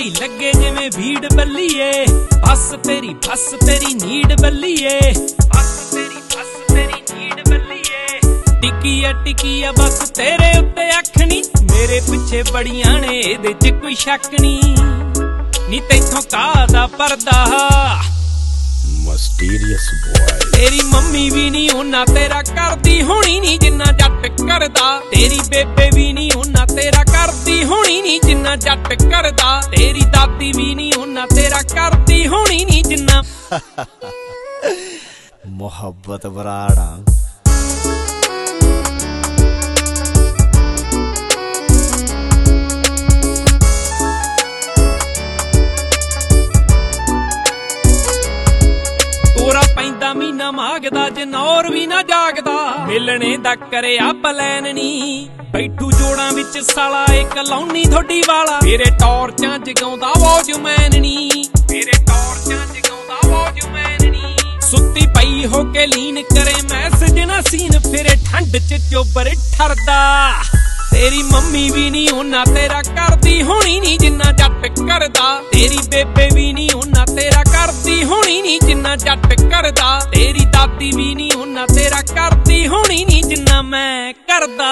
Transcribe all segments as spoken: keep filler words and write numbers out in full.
ਤੇਰੀ ਲੱਗੇ ਜਿਵੇਂ ਭੀੜ ਬੱਲੀਏ ਬਸ ਤੇਰੀ ਬਸ ਤੇਰੀ ਨੀਡ ਬੱਲੀਏ ਬਸ ਤੇਰੀ ਬਸ ਤੇਰੀ ਨੀਡ ਬੱਲੀਏ ਟਿੱਕੀ ਆ ਟਿੱਕੀ ਆ ਬਸ ਤੇਰੇ ਉੱਤੇ ਅੱਖ ਨੀ ਮੇਰੇ ਪਿੱਛੇ ਬੜੀਆਂ ਨੇ ਇਹਦੇ ਚ ਕੋਈ ਸ਼ੱਕ ਨੀ ਨੀ ਤੈਥੋਂ ਕਾਹਦਾ ਪਰਦਾ Mysterious boy तेरी मम्मी भी नहीं होना तेरा करदी होनी नी जिन्ना जट करदा तेरी बेबे भी नहीं होना तेरा करदी होनी नी जिन्ना जट करदा तेरी दादी भी नहीं होना तेरा करदी होनी नी जिन्ना मोहब्बत बराड़ा पैंदा मीना मागदा जनौर भी ना जागदा मिलने दा करिया प्लैन नी बैठू जोड़ां विच साला एक लाउनी थोड़ी वाला मेरे टॉर्चां जगाउंदा वॉचमैन नी मेरे टॉर्चां जगाउंदा वॉचमैन नी सुत्ती पई हो के लीन करे मैसेज ना सीन फिर ठंड च चोबर ठरदा तेरी मम्मी भी नहीं होना तेरा करदी होनी नी जिन्ना जट करदा तेरी बेबे भी नहीं होना तेरा करदी होनी नी जिन्ना जट करदा तेरी दादी भी नहीं होना तेरा करदी होनी नी जिन्ना मैं करदा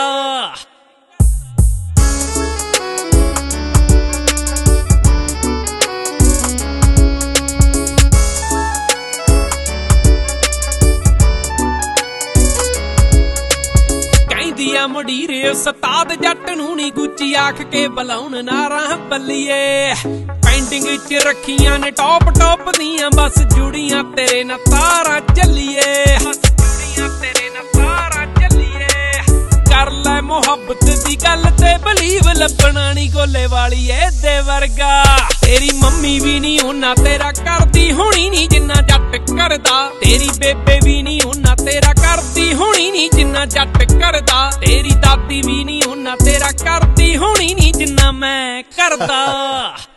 मुड़ीरे उस्ताद जट नूं नी गुच्ची आख के बुलाउण नारा बल्लीए पेंडिंग च रखियां ने टॉप टॉप दियां बस जुड़ियां तेरे नाल तारा चलिए बस जुड़ियां तेरे नाल तारा चलिए कर ले मुहब्बत दी गल ते बलीव लभना नी गोले वाली एदे वर्गा तेरी मम्मी भी नहीं होना तेरा करदी होनी नी जिन्ना जट करदा तेरी बेबे भी नहीं होना तेरा करदी होनी नी जिन्ना जट करदा तेरी दादी भी नहीं होना तेरा करदी होनी नी जिन्ना मैं करदा